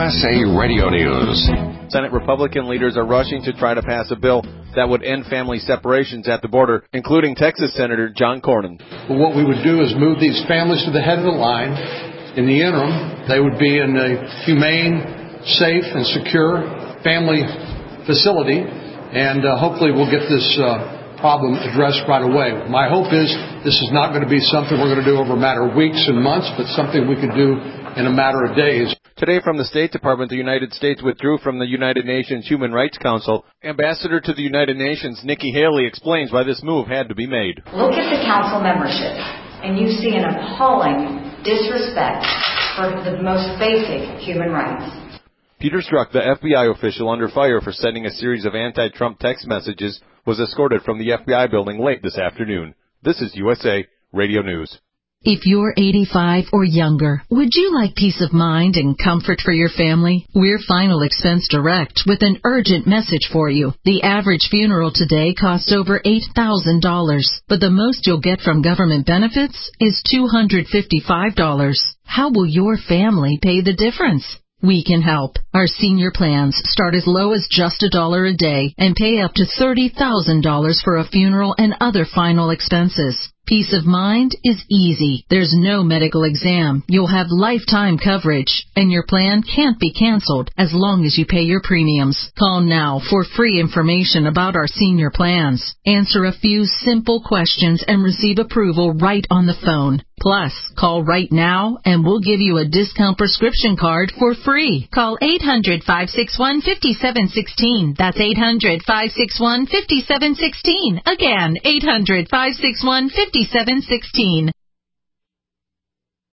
USA Radio News. Senate Republican leaders are rushing to try to pass a bill that would end family separations at the border, including Texas Senator John Cornyn. Well, what we would do is move these families to the head of the line. In the interim, they would be in a humane, safe, and secure family facility, and hopefully we'll get this problem addressed right away. My hope is this is not going to be something we're going to do over a matter of weeks and months, but something we could do in a matter of days. Today from the State Department, the United States withdrew from the United Nations Human Rights Council. Ambassador to the United Nations, Nikki Haley, explains why this move had to be made. Look at the council membership, and you see an appalling disrespect for the most basic human rights. Peter Strzok, the FBI official under fire for sending a series of anti-Trump text messages, was escorted from the FBI building late this afternoon. This is USA Radio News. If you're 85 or younger, would you like peace of mind and comfort for your family? We're Final Expense Direct with an urgent message for you. The average funeral today costs over $8,000, but the most you'll get from government benefits is $255. How will your family pay the difference? We can help. Our senior plans start as low as just $1 a day and pay up to $30,000 for a funeral and other final expenses. Peace of mind is easy. There's no medical exam. You'll have lifetime coverage, and your plan can't be canceled as long as you pay your premiums. Call now for free information about our senior plans. Answer a few simple questions and receive approval right on the phone. Plus, call right now and we'll give you a discount prescription card for free. Call 800-561-5716. That's 800-561-5716. Again, 800-561-5716.